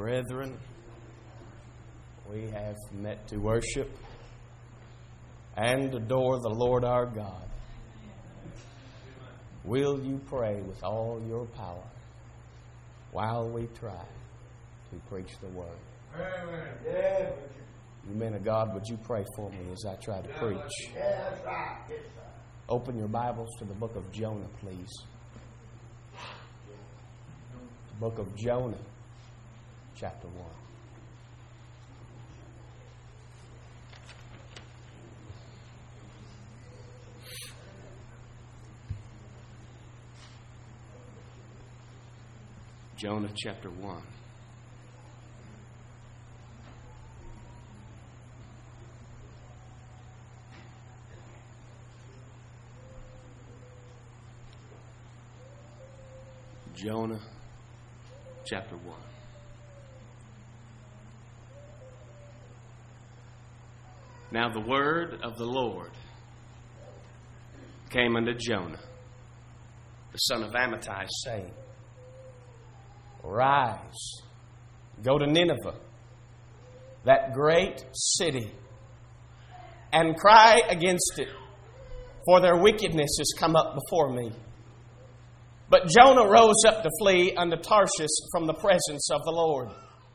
Brethren, we have met to worship and adore the Lord our God. Will you pray with all your power while we try to preach the Word? Amen. You men of God, would you pray for me as I try to preach? Open your Bibles to the book of Jonah, please. The book of Jonah, chapter 1. Jonah chapter 1. Jonah chapter 1. Now the word of the Lord came unto Jonah, the son of Amittai, saying, Arise, go to Nineveh, that great city, and cry against it, for their wickedness has come up before me. But Jonah rose up to flee unto Tarshish from the presence of the Lord,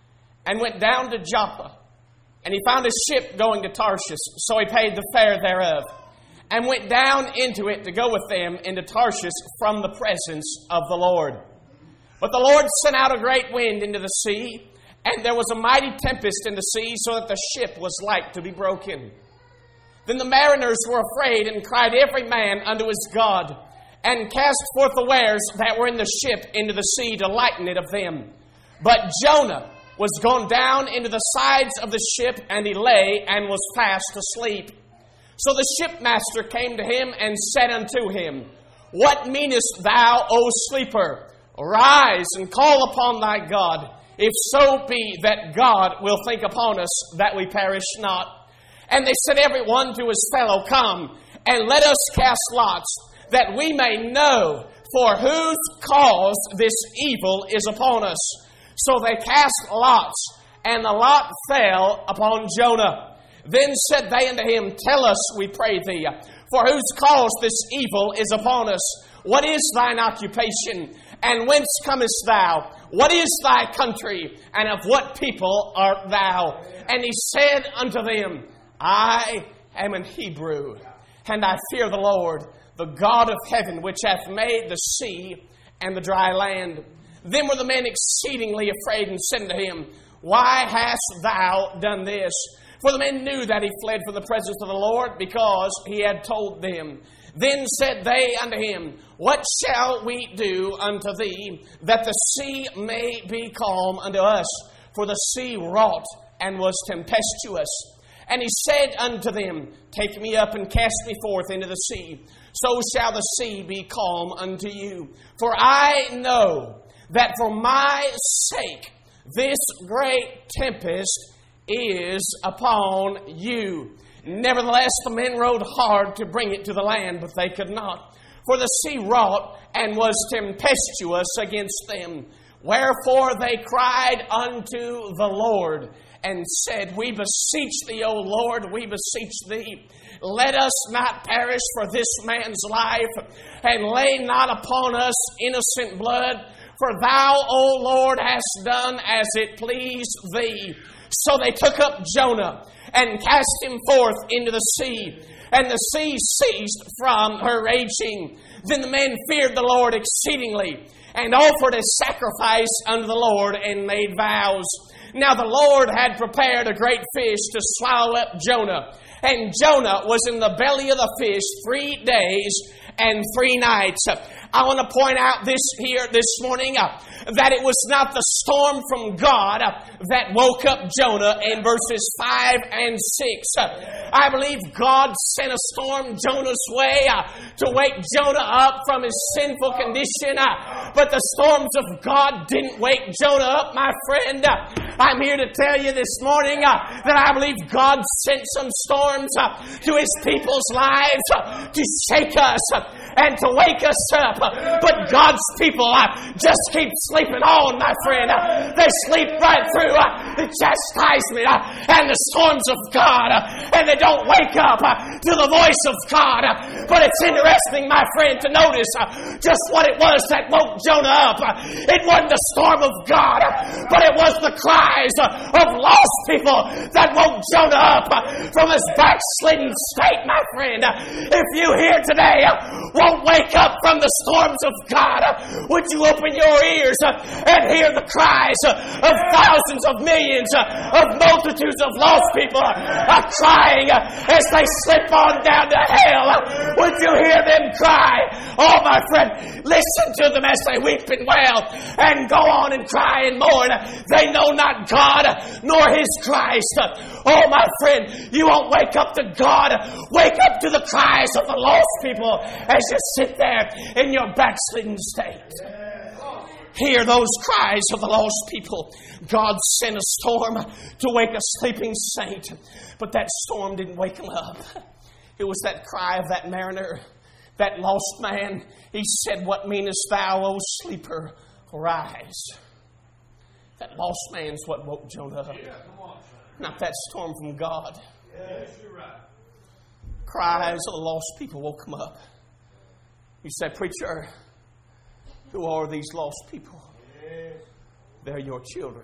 and went down to Joppa. And he found a ship going to Tarshish, so he paid the fare thereof, and went down into it to go with them into Tarshish from the presence of the Lord. But the Lord sent out a great wind into the sea, and there was a mighty tempest in the sea, so that the ship was like to be broken. Then the mariners were afraid, and cried every man unto his God, and cast forth the wares that were in the ship into the sea to lighten it of them. But Jonah was gone down into the sides of the ship, and he lay and was fast asleep. So the shipmaster came to him and said unto him, What meanest thou, O sleeper? Arise and call upon thy God, if so be that God will think upon us that we perish not. And they said every one to his fellow, Come, and let us cast lots, that we may know for whose cause this evil is upon us. So they cast lots, and the lot fell upon Jonah. Then said they unto him, Tell us, we pray thee, for whose cause this evil is upon us. What is thine occupation, and whence comest thou? What is thy country, and of what people art thou? And he said unto them, I am an Hebrew, and I fear the Lord, the God of heaven, which hath made the sea and the dry land. Then were the men exceedingly afraid, and said unto him, Why hast thou done this? For the men knew that he fled from the presence of the Lord, because he had told them. Then said they unto him, What shall we do unto thee, that the sea may be calm unto us? For the sea wrought and was tempestuous. And he said unto them, Take me up and cast me forth into the sea. So shall the sea be calm unto you. For I know that for my sake this great tempest is upon you. Nevertheless, the men rowed hard to bring it to the land, but they could not. For the sea wrought and was tempestuous against them. Wherefore they cried unto the Lord, and said, We beseech thee, O Lord, we beseech thee, let us not perish for this man's life, and lay not upon us innocent blood, for thou, O Lord, hast done as it pleased thee. So they took up Jonah, and cast him forth into the sea, and the sea ceased from her raging. Then the men feared the Lord exceedingly, and offered a sacrifice unto the Lord, and made vows. Now the Lord had prepared a great fish to swallow up Jonah. And Jonah was in the belly of the fish 3 days and 3 nights. I want to point out this morning that it was not the storm from God that woke up Jonah in verses 5 and 6. I believe God sent a storm Jonah's way to wake Jonah up from his sinful condition. But the storms of God didn't wake Jonah up, my friend. I'm here to tell you this morning that I believe God sent some storms to His people's lives to shake us. and to wake us up. But God's people just keep sleeping on, my friend. They sleep right through the chastisement and the storms of God, and they don't wake up to the voice of God. But it's interesting, my friend, to notice just what it was that woke Jonah up. It wasn't the storm of God, but it was the cries of lost people that woke Jonah up from his backslidden state, my friend. If you here today won't wake up from the storms of God, would you open your ears and hear the cries of thousands of millions of multitudes of lost people crying as they slip on down to hell? Would you hear them cry? Oh, my friend, listen to them as they weep and wail and go on and cry and mourn. They know not God nor His Christ. Oh, my friend, you won't wake up to God. Wake up to the cries of the lost people as you sit there in your backslidden state. Hear those cries of the lost people. God sent a storm to wake a sleeping saint, but that storm didn't wake him up. It was that cry of that mariner, that lost man. He said, "What meanest thou, O sleeper? Arise." That lost man's what woke Jonah up. Not that storm from God. Cries of the lost people woke him up. You say, "Preacher, who are these lost people?" They're your children.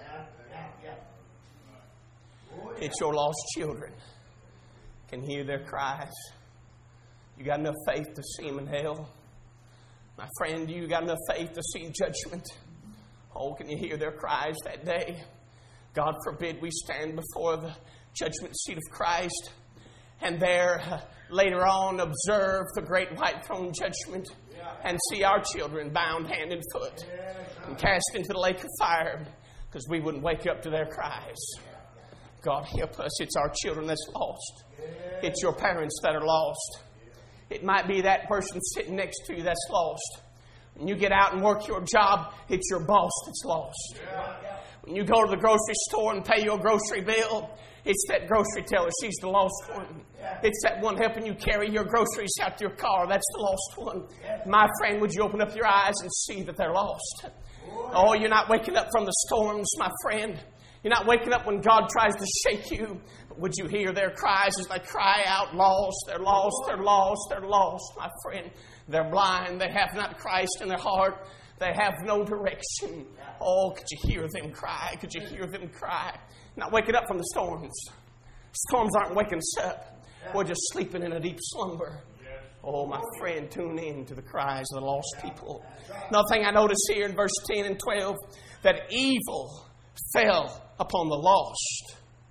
It's your lost children. Can hear their cries. You got enough faith to see them in hell? My friend, you got enough faith to see judgment? Oh, can you hear their cries that day? God forbid we stand before the judgment seat of Christ and there later on observe the great white throne judgment and see our children bound hand and foot and cast into the lake of fire because we wouldn't wake up to their cries. God help us. It's our children that's lost. It's your parents that are lost. It might be that person sitting next to you that's lost. When you get out and work your job, it's your boss that's lost. When you go to the grocery store and pay your grocery bill, it's that grocery teller. She's the lost one. It's that one helping you carry your groceries out to your car. That's the lost one. My friend, would you open up your eyes and see that they're lost? Oh, you're not waking up from the storms, my friend. You're not waking up when God tries to shake you. But would you hear their cries as they cry out, "Lost, they're lost, they're lost, they're lost," my friend. They're blind. They have not Christ in their heart. They have no direction. Oh, could you hear them cry? Could you hear them cry? Not waking up from the storms. Storms aren't waking us up. We're just sleeping in a deep slumber. Oh, my friend, tune in to the cries of the lost people. Another thing I notice here in verse 10 and 12, that evil fell upon the lost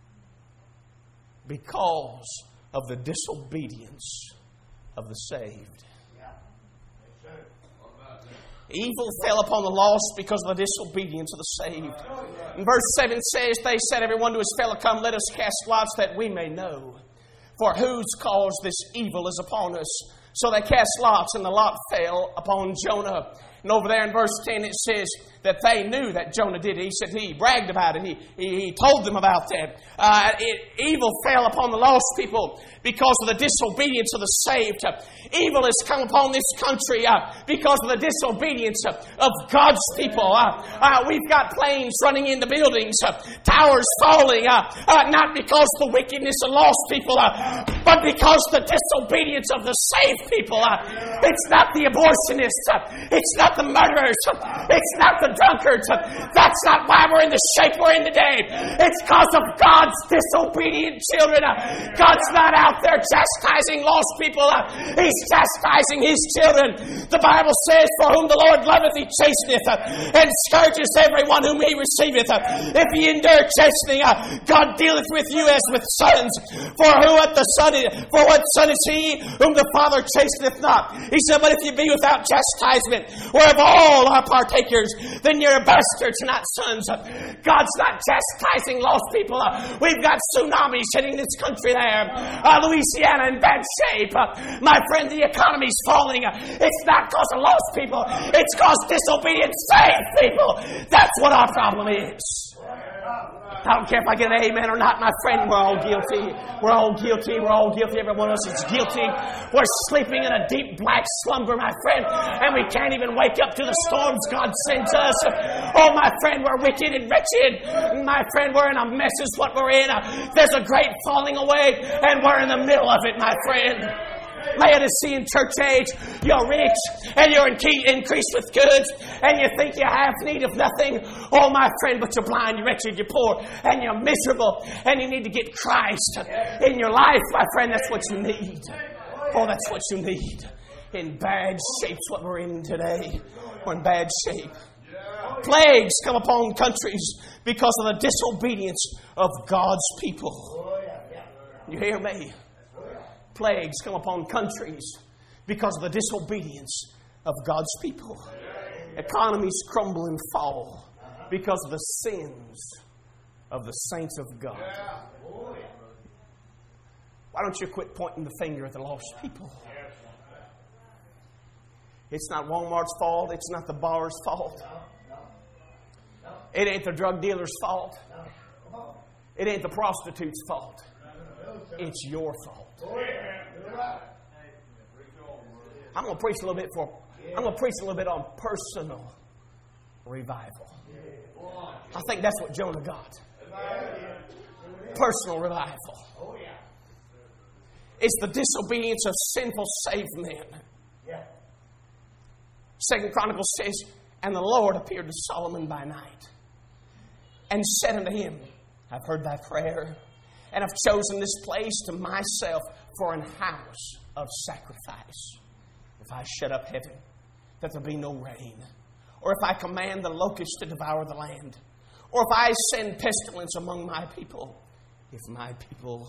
because of the disobedience of the saved. Evil fell upon the lost because of the disobedience of the saved. And verse 7 says, "They said, everyone to his fellow, come, let us cast lots that we may know for whose cause this evil is upon us." So they cast lots, and the lot fell upon Jonah. And over there in verse 10 it says that they knew that Jonah did it. He said he bragged about it. He told them about that. Evil fell upon the lost people because of the disobedience of the saved. Evil has come upon this country because of the disobedience of God's people. We've got planes running into buildings, towers falling, not because of the wickedness of lost people, but because of the disobedience of the saved people. It's not the abortionists. It's not the murderers. It's not the drunkards. That's not why we're in the shape we're in today. It's because of God's disobedient children. God's not out there chastising lost people. He's chastising His children. The Bible says, "For whom the Lord loveth, He chasteneth, and scourges everyone whom He receiveth. If ye endure chastening, God dealeth with you as with sons. For what son is he whom the Father chasteneth not?" He said, "But if you be without chastisement, whereof all are partakers, then you're bastards, not sons." God's not chastising lost people. We've got tsunamis hitting this country there. Louisiana in bad shape. My friend, the economy's falling. It's not because of lost people. It's because disobedient saved people. That's what our problem is. I don't care if I get an amen or not, my friend, we're all guilty. We're all guilty. We're all guilty. Every one of us is guilty. We're sleeping in a deep black slumber, my friend, and we can't even wake up to the storms God sends us. Oh, my friend, we're wicked and wretched. My friend, we're in a mess is what we're in. There's a great falling away, and we're in the middle of it, my friend. Laodicean church age, you're rich and you're increased with goods and you think you have need of nothing. Oh, my friend, but you're blind, you're wretched, you're poor, and you're miserable, and you need to get Christ in your life, my friend. That's what you need. Oh, that's what you need. In bad shape's what we're in today. We're in bad shape. Plagues come upon countries because of the disobedience of God's people. You hear me? Plagues come upon countries because of the disobedience of God's people. Economies crumble and fall because of the sins of the saints of God. Why don't you quit pointing the finger at the lost people? It's not Walmart's fault. It's not the bar's fault. It ain't the drug dealer's fault. It ain't the prostitute's fault. It's your fault. I'm going to preach a little bit on personal revival. I think that's what Jonah got. Personal revival. It's the disobedience of sinful saved men. 2 Chronicles says, and the Lord appeared to Solomon by night and said unto him, I've heard thy prayer, and have chosen this place to myself for an house of sacrifice. If I shut up heaven, that there be no rain, or if I command the locusts to devour the land, or if I send pestilence among my people, if my people,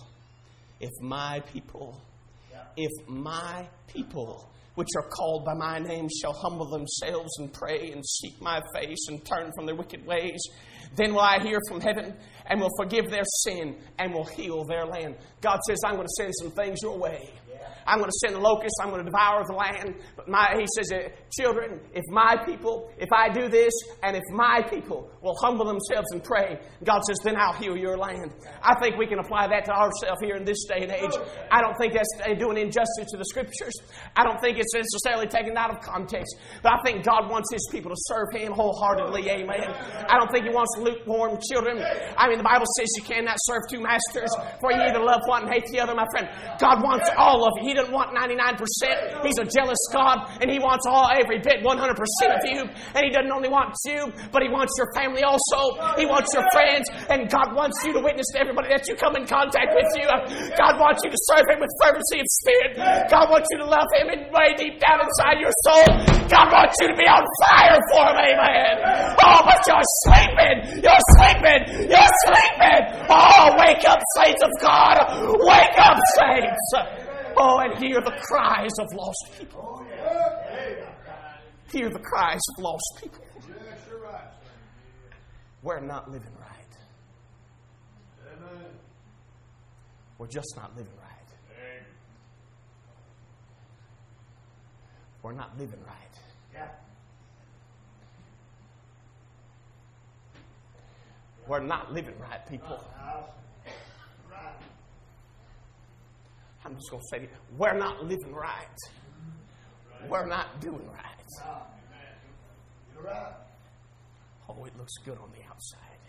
which are called by my name, shall humble themselves and pray and seek my face and turn from their wicked ways, then will I hear from heaven and will forgive their sin and will heal their land. God says, I'm going to send some things your way. I'm going to send the locusts. I'm going to devour the land. But He says, children, if I do this, and if my people will humble themselves and pray, God says, then I'll heal your land. I think we can apply that to ourselves here in this day and age. I don't think that's doing injustice to the Scriptures. I don't think it's necessarily taken out of context. But I think God wants His people to serve Him wholeheartedly. Amen. I don't think He wants lukewarm children. I mean, the Bible says you cannot serve two masters, for you either love one and hate the other, my friend. God wants all of you. He doesn't want 99%. He's a jealous God, and He wants every bit, 100% of you. And He doesn't only want you, but He wants your family also. He wants your friends, and God wants you to witness to everybody that you come in contact with you. God wants you to serve Him with fervency of spirit. God wants you to love Him and way deep down inside your soul. God wants you to be on fire for Him, amen. Oh, but you're sleeping. You're sleeping. You're sleeping. Oh, wake up, saints of God. Wake up, saints. Oh, and hear the cries of lost people. Hear the cries of lost people. We're not living right. We're just not living right. We're not living right. We're not living right, people. I'm just going to say it. We're not living right. We're not doing right. Oh, it looks good on the outside.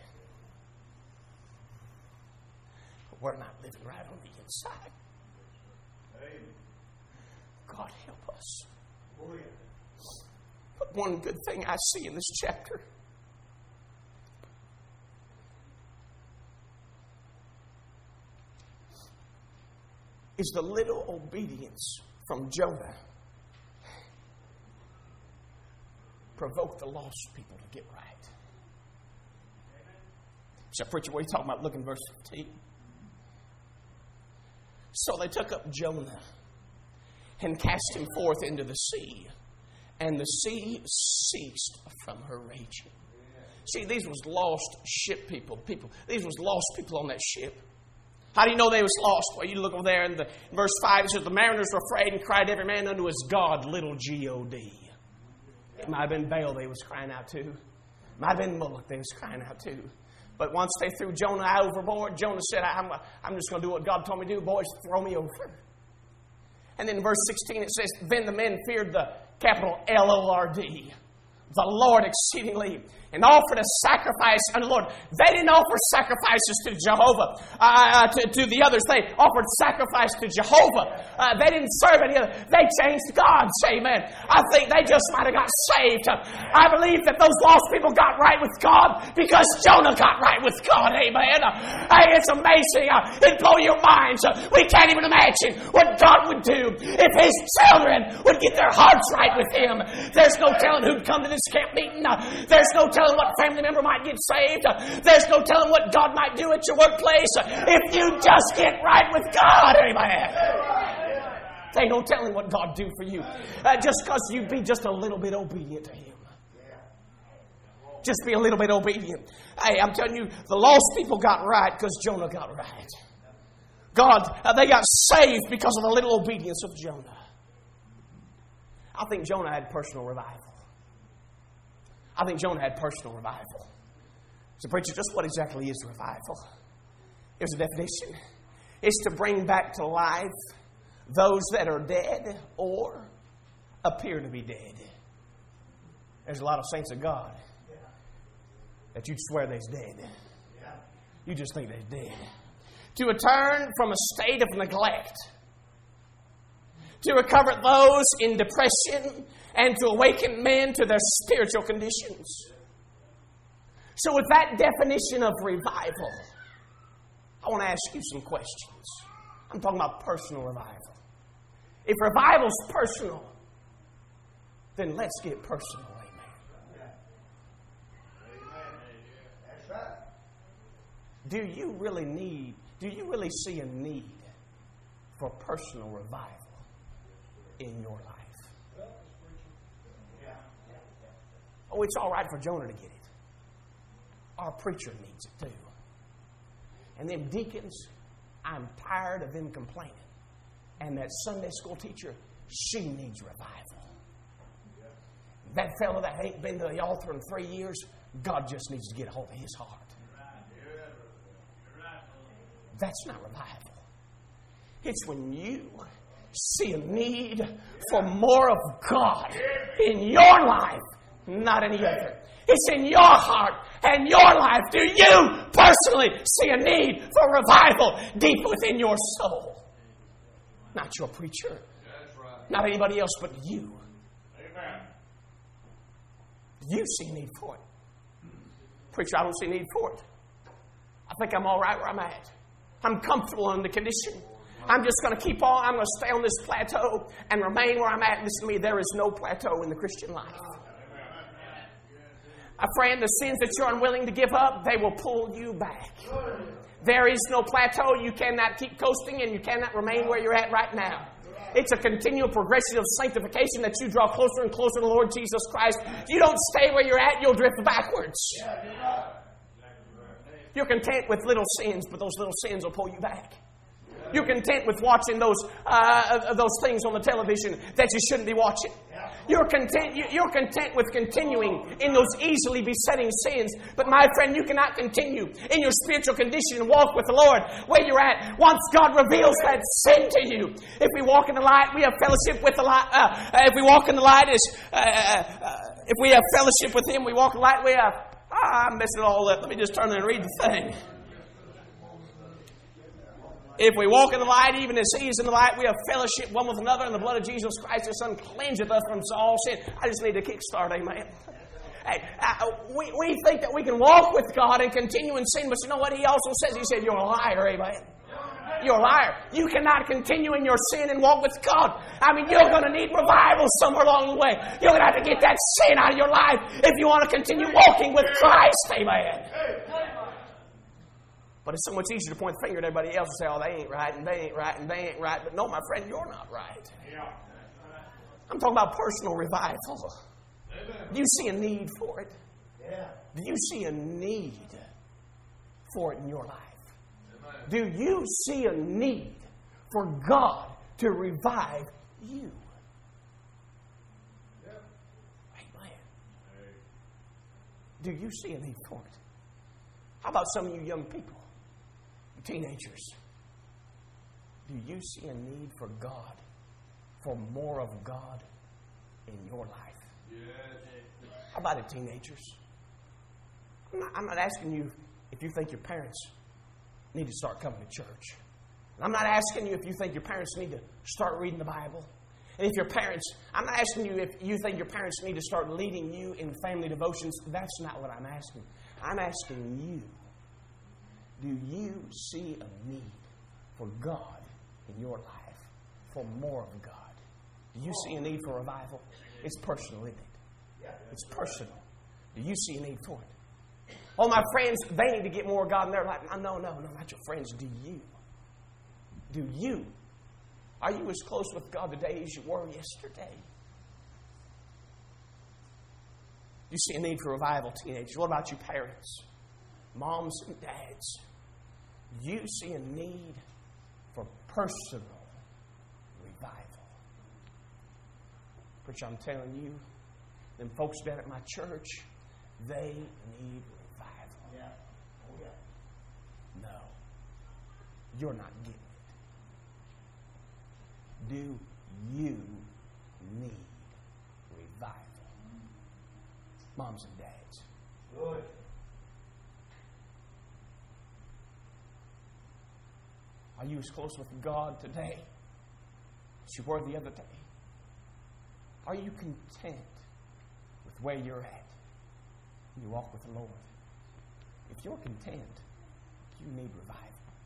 But we're not living right on the inside. God help us. But one good thing I see in this chapter is the little obedience from Jonah provoked the lost people to get right. So, preacher, what are you talking about? Look in verse 15. So they took up Jonah and cast him forth into the sea, and the sea ceased from her raging. See, these was lost ship people. These was lost people on that ship. How do you know they was lost? Well, you look over there in verse 5, it says, the mariners were afraid and cried every man unto his God, little G-O-D. It might have been Baal they was crying out to. It might have been Moloch they was crying out to. But once they threw Jonah overboard, Jonah said, I'm just going to do what God told me to do. Boys, throw me over. And then in verse 16 it says, then the men feared the capital L-O-R-D, the Lord exceedingly, and offered a sacrifice unto the Lord. They didn't offer sacrifices to Jehovah, to the others. They offered sacrifice to Jehovah. They didn't serve any other. They changed gods, amen. I think they just might have got saved. I believe that those lost people got right with God because Jonah got right with God, amen. Hey, it's amazing. It'd blow your minds. We can't even imagine what God would do if His children would get their hearts right with Him. There's no telling who'd come to this camp meeting. There's no telling what family member might get saved. There's no telling what God might do at your workplace if you just get right with God. Amen. There ain't no telling what God do for you. Just because you be just a little bit obedient to Him. Just be a little bit obedient. Hey, I'm telling you, the lost people got right because Jonah got right. They got saved because of the little obedience of Jonah. I think Jonah had personal revival. I think Jonah had personal revival. So, preacher, just what exactly is revival? Here's a definition. It's to bring back to life those that are dead or appear to be dead. There's a lot of saints of God that you'd swear they's dead. You just think they're dead. To return from a state of neglect. To recover those in depression and to awaken men to their spiritual conditions. So with that definition of revival, I want to ask you some questions. I'm talking about personal revival. If revival's personal, then let's get personal. Amen. That's right. Do you really see a need for personal revival in your life? Oh, it's all right for Jonah to get it. Our preacher needs it too. And them deacons, I'm tired of them complaining. And that Sunday school teacher, she needs revival. That fellow that ain't been to the altar in 3 years, God just needs to get a hold of his heart. That's not revival. It's when you see a need for more of God in your life, not any other. It's in your heart and your life. Do you personally see a need for revival deep within your soul? Not your preacher. Not anybody else but you. Amen. Do you see a need for it? Preacher, I don't see a need for it. I think I'm all right where I'm at. I'm comfortable in the condition. I'm just going to keep on. I'm going to stay on this plateau and remain where I'm at. Listen to me, there is no plateau in the Christian life. A friend, the sins that you're unwilling to give up, they will pull you back. There is no plateau. You cannot keep coasting and you cannot remain where you're at right now. It's a continual progression of sanctification that you draw closer and closer to the Lord Jesus Christ. You don't stay where you're at, you'll drift backwards. You're content with little sins, but those little sins will pull you back. You're content with watching those things on the television that you shouldn't be watching. You're content with continuing in those easily besetting sins. But my friend, you cannot continue in your spiritual condition and walk with the Lord where you're at once God reveals that sin to you. If we walk in the light, we have fellowship with the light. If we walk in the light, if we have fellowship with Him, we walk in the light, we have... I messed it all up. Let me just turn and read the thing. If we walk in the light, even as He is in the light, we have fellowship one with another, and the blood of Jesus Christ, His Son, cleanseth us from all sin. I just need a kickstart, amen. Hey, we think that we can walk with God and continue in sin, but you know what He also says? He said, you're a liar, amen. You're a liar. You cannot continue in your sin and walk with God. I mean, you're going to need revival somewhere along the way. You're going to have to get that sin out of your life if you want to continue walking with Christ, amen. But it's so much easier to point the finger at everybody else and say, oh, they ain't right, and they ain't right, and they ain't right. But no, my friend, you're not right. I'm talking about personal revival. Do you see a need for it? Do you see a need for it in your life? Do you see a need for God to revive you? Amen. Do you see a need for it? How about some of you young people, teenagers? Do you see a need for God, for more of God in your life? Yes. How about it, teenagers? I'm not asking you if you think your parents need to start coming to church. I'm not asking you if you think your parents need to start reading the Bible. And if your parents, I'm not asking you if you think your parents need to start leading you in family devotions. That's not what I'm asking. I'm asking you, do you see a need for God in your life, for more of God? Do you see a need for revival? It's personal, isn't it? It's personal. Do you see a need for it? Oh, my friends, they need to get more of God in their life. No, not your friends. Do you? Do you? Are you as close with God today as you were yesterday? You see a need for revival, teenagers. What about you parents? Moms and dads. You see a need for personal revival. Preacher, I'm telling you, them folks down at my church, they need revival. Yeah. Oh, yeah. No. You're not getting it. Do you need revival? Moms and dads. Good. Are you as close with God today as you were the other day? Are you content with where you're at when you walk with the Lord? If you're content, you need revival.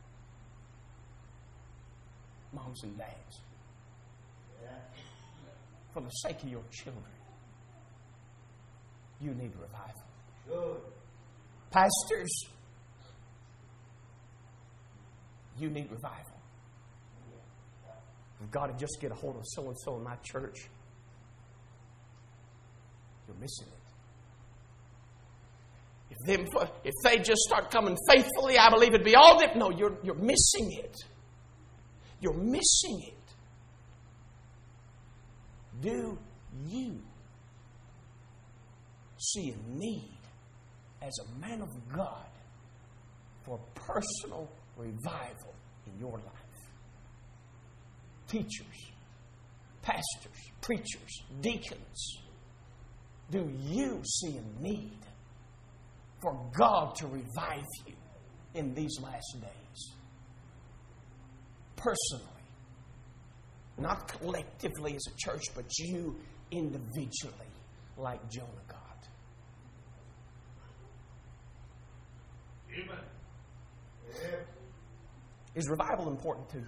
Moms and dads. Yeah. For the sake of your children, you need revival. Good. Pastors, you need revival. If God would just get a hold of so-and-so in my church, you're missing it. If they just start coming faithfully, I believe it'd be all different. No, you're missing it. You're missing it. Do you see a need as a man of God for personal revival in your life? Teachers, pastors, preachers, deacons, do you see a need for God to revive you in these last days? Personally. Not collectively as a church, but you individually, like Jonah got. Amen. Yeah. Is revival important to you?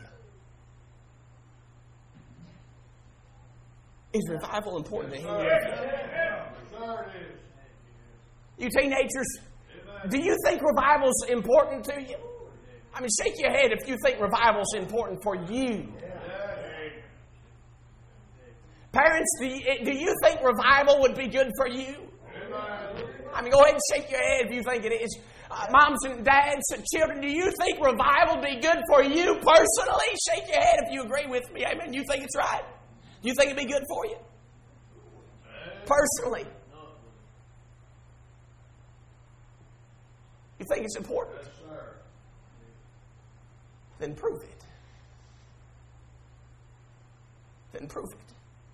Is revival important to any of you? Yes, sir, it is. You teenagers, do you think revival's important to you? I mean, shake your head if you think revival's important for you. Parents, do you think revival would be good for you? I mean, go ahead and shake your head if you think it is. Moms and dads and children, do you think revival would be good for you personally? Shake your head if you agree with me. Amen. You think it's right? Do you think it'd be good for you? Personally. You think it's important? Yes, sir. Then prove it. Then prove it.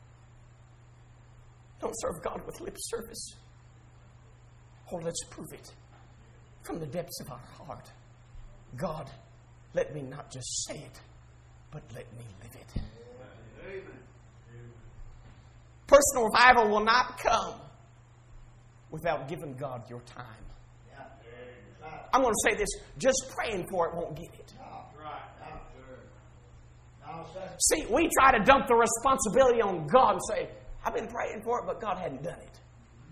Don't serve God with lip service. Oh, let's prove it from the depths of our heart. God, let me not just say it, but let me live it. Amen. Personal revival will not come without giving God your time. Yeah. Right. I'm going to say this, just praying for it won't get it. Right. No, sir. See, we try to dump the responsibility on God and say, I've been praying for it, but God hadn't done it.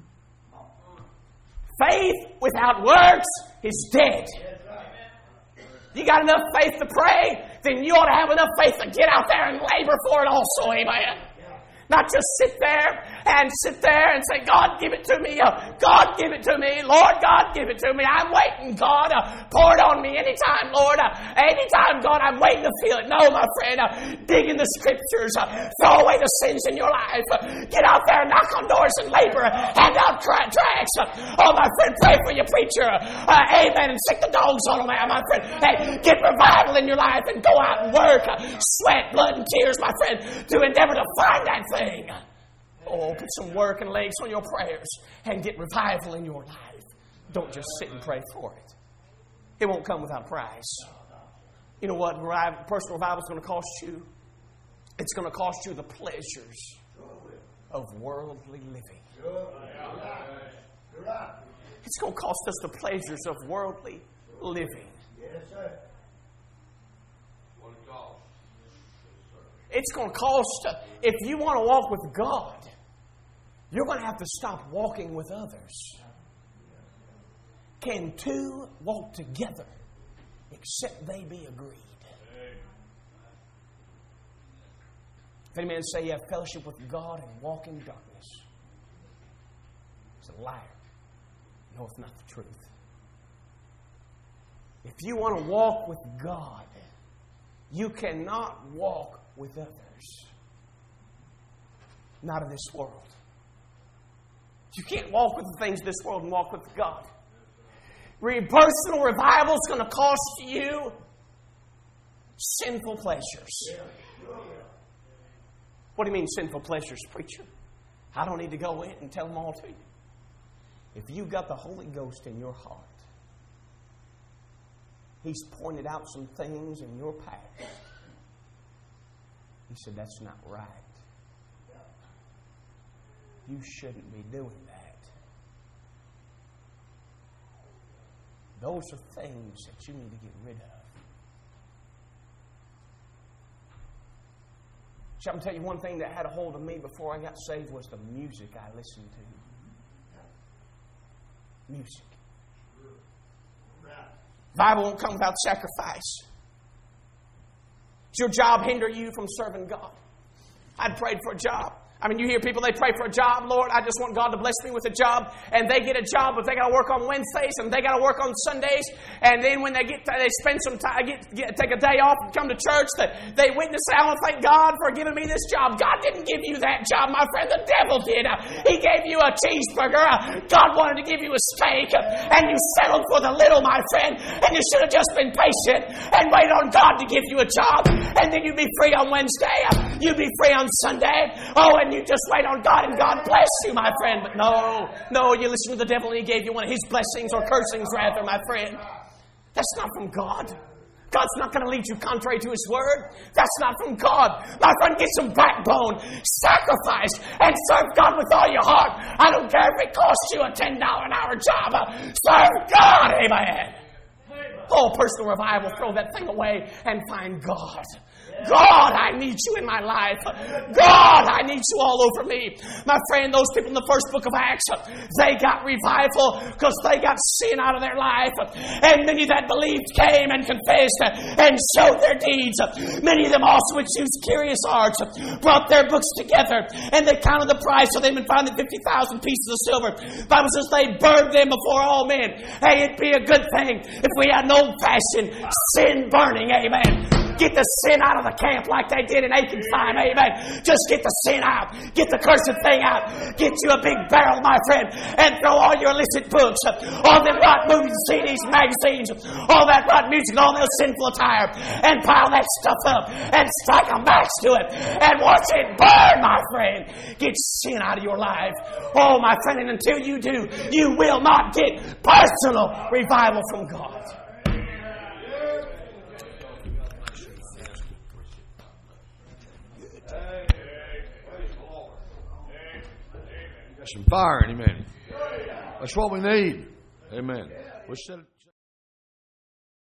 Faith without works is dead. That's right. You got enough faith to pray, then you ought to have enough faith to get out there and labor for it also, amen. Yeah. Not just sit there and sit there and say, God, give it to me. God, give it to me. Lord, God, give it to me. I'm waiting, God. Pour it on me anytime, Lord. Anytime, God, I'm waiting to feel it. No, my friend. Dig in the Scriptures. Throw away the sins in your life. Get out there and knock on doors and labor. Hand out tracts. Oh, my friend, pray for your preacher. Amen. And sick the dogs on them, my friend. Hey, get revival in your life and go out and work. Sweat, blood, and tears, my friend, to endeavor to find that thing. Oh, put some work and legs on your prayers and get revival in your life. Don't just sit and pray for it. It won't come without a price. You know what personal revival is going to cost you? It's going to cost you the pleasures of worldly living. It's going to cost us the pleasures of worldly living. It's going to cost, if you want to walk with God, you're going to have to stop walking with others. Can two walk together except they be agreed? If any man say you have fellowship with God and walk in darkness, he's a liar, knoweth not the truth. If you want to walk with God, you cannot walk with others. Not in this world. You can't walk with the things of this world and walk with God. Personal revival is going to cost you sinful pleasures. What do you mean sinful pleasures, preacher? I don't need to go in and tell them all to you. If you've got the Holy Ghost in your heart, He's pointed out some things in your past. He said, that's not right. You shouldn't be doing that. Those are things that you need to get rid of. Shall I tell you one thing that had a hold of me before I got saved was the music I listened to. Music. Bible won't come without sacrifice. Does your job hinder you from serving God? I'd prayed for a job. I mean, you hear people, they pray for a job. Lord, I just want God to bless me with a job. And they get a job, but they got to work on Wednesdays and they got to work on Sundays. And then when they spend some time, take a day off and come to church, they witness, I want to thank God for giving me this job. God didn't give you that job, my friend. The devil did. He gave you a cheeseburger. God wanted to give you a steak. And you settled for the little, my friend. And you should have just been patient and waited on God to give you a job. And then you'd be free on Wednesday. You'd be free on Sunday. Oh, and you just wait on God and God bless you, my friend. But no, you listen to the devil and he gave you one of his blessings or cursings rather, my friend. That's not from God. God's not going to lead you contrary to His Word. That's not from God. My friend, get some backbone, sacrifice, and serve God with all your heart. I don't care if it costs you a $10 an hour job. Serve God, amen. Oh, personal revival, throw that thing away and find God. God, I need you in my life. God, I need you all over me. My friend, those people in the first book of Acts, they got revival because they got sin out of their life. And many that believed came and confessed and showed their deeds. Many of them also, which used curious arts, brought their books together and they counted the price of them and found that 50,000 pieces of silver. The Bible says they burned them before all men. Hey, it'd be a good thing if we had an old-fashioned sin burning, amen. Get the sin out of the camp like they did in Achan's time, amen. Just get the sin out. Get the cursed thing out. Get you a big barrel, my friend, and throw all your illicit books, all them rotten movies, CDs, magazines, all that rotten music, all that sinful attire, and pile that stuff up and strike a match to it and watch it burn, my friend. Get sin out of your life. Oh, my friend, and until you do, you will not get personal revival from God. Some fire, amen. That's what we need. Amen.